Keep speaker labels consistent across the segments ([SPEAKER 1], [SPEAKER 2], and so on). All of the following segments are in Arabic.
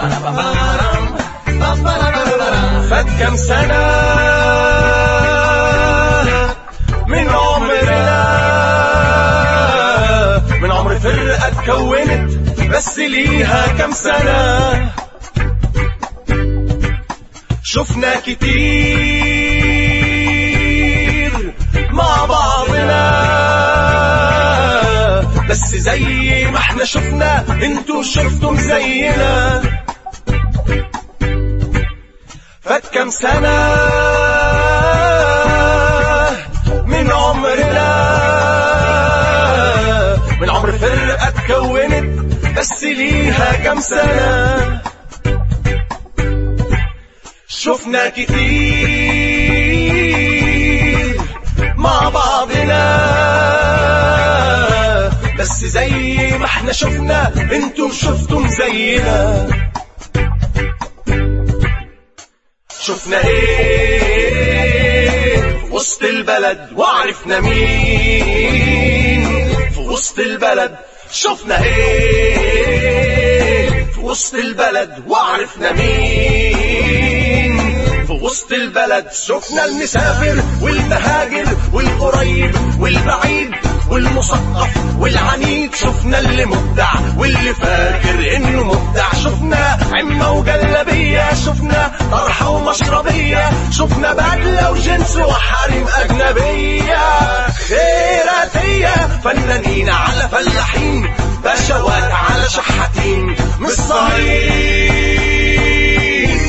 [SPEAKER 1] فات كام سنة من عمرنا، من عمر فرقة اتكونت بس ليها كام سنة. شفنا كتير مع بعضنا، بس زي ما احنا شفنا انتوا شفتم زينا. فات كام سنة من عمرنا، من عمر فرقة اتكونت بس ليها كام سنة. شفنا كتير مع بعضنا، بس زي ما احنا شفنا انتوا شفتم زينا. شفنا ايه في وسط البلد وعرفنا مين في وسط البلد. شفنا ايه في وسط البلد وعرفنا مين في وسط البلد. شفنا المسافر والمهاجر والقريب والبعيد والمثقف والعنيد. شفنا اللي مبدع واللي فاكر انه مبدع. شفنا عمة وجلبية، شفنا طرحة ومشربية، شفنا بدلة وجنس وحريم أجنبية. خيراتية فنانين على فلاحين، بشوات على شحاتين، من الصعيد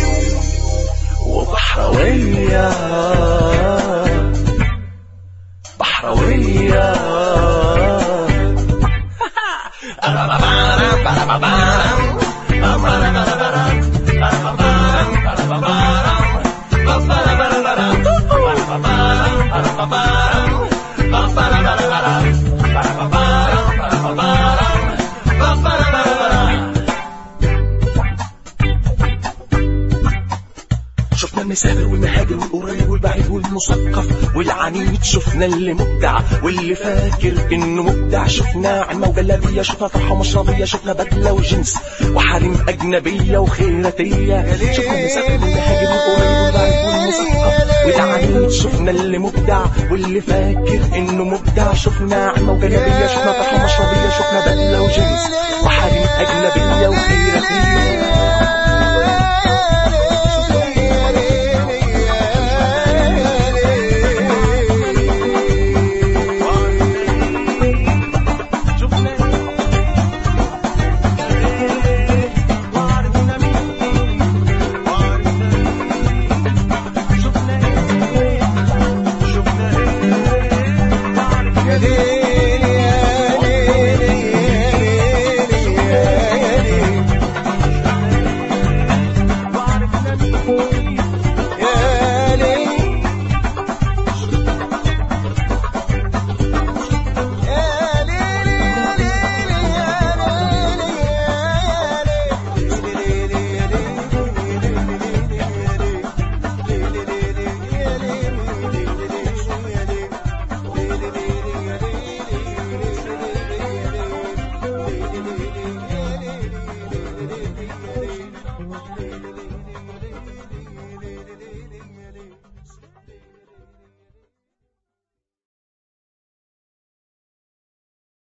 [SPEAKER 1] وبحراوية بحراوية. شفنا المسافر والمهاجر والقريب والبعيد والمثقف والعنيد. شفنا اللي مبدع واللي فاكر انه مبدع. شفنا عمة وجلابية، شفنا طرحة ومشربية، شفنا بدلة وجنس وحريم أجنبية وخيراتية. شفنا المسافر والمهاجر والقريب والبعيد والمثقف والعنيد. شفنا اللي مبدع واللي فاكر انه مبدع. شفنا عمة وجلابية، شفنا طرحة ومشربية، شفنا بدلة وجنس وحريم أجنبية وخيراتية.